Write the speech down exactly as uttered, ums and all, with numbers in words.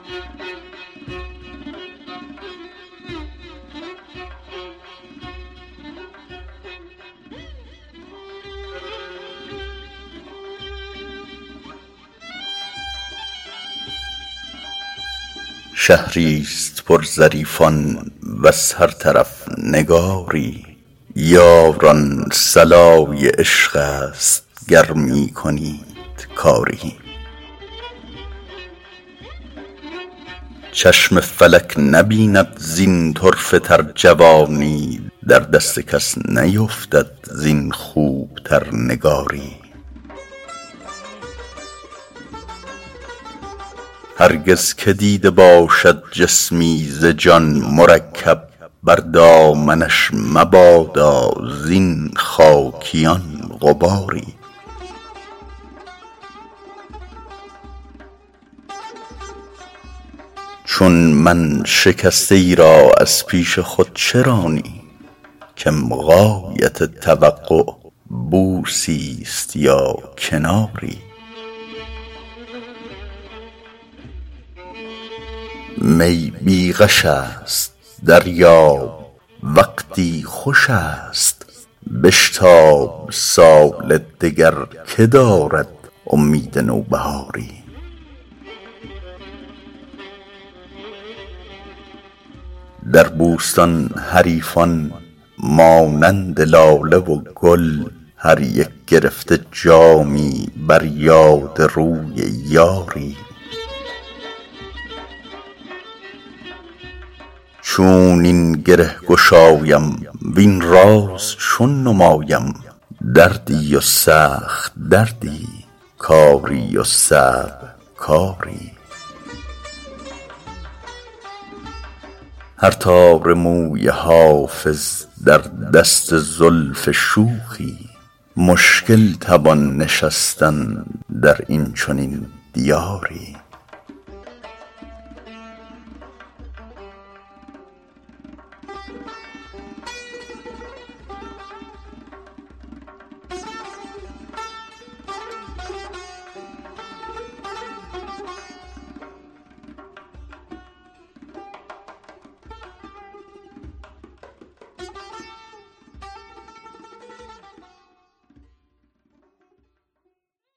شهریست پر ظریفان وز هر طرف نگاری، یاران صلای عشق است گر می کنید کاری. چشم فلک نبیند زین طرفه تر جوانی، در دست کس نیفتد زین خوب تر نگاری. هرگز که دیده باشد جسمی ز جان مرکب، بر دامنش مبادا زین خاکیان غباری. چون من شکسته ای را از پیش خود چه رانی، کم غایت توقع بوسی است یا کناری. می بی غش است دریاب وقتی خوش است، بشتاب سال دگر که دارد امید نوبهاری. در بوستان حریفان مانند لاله و گل، هر یک گرفته جامی بر یاد روی یاری. چون این گره گشایم وین راز چون نمایم، دردی و سخت دردی کاری و صعب کاری. هر تار موی حافظ در دست زلف شوخی، مشکل توان نشستن در این چنین دیاری.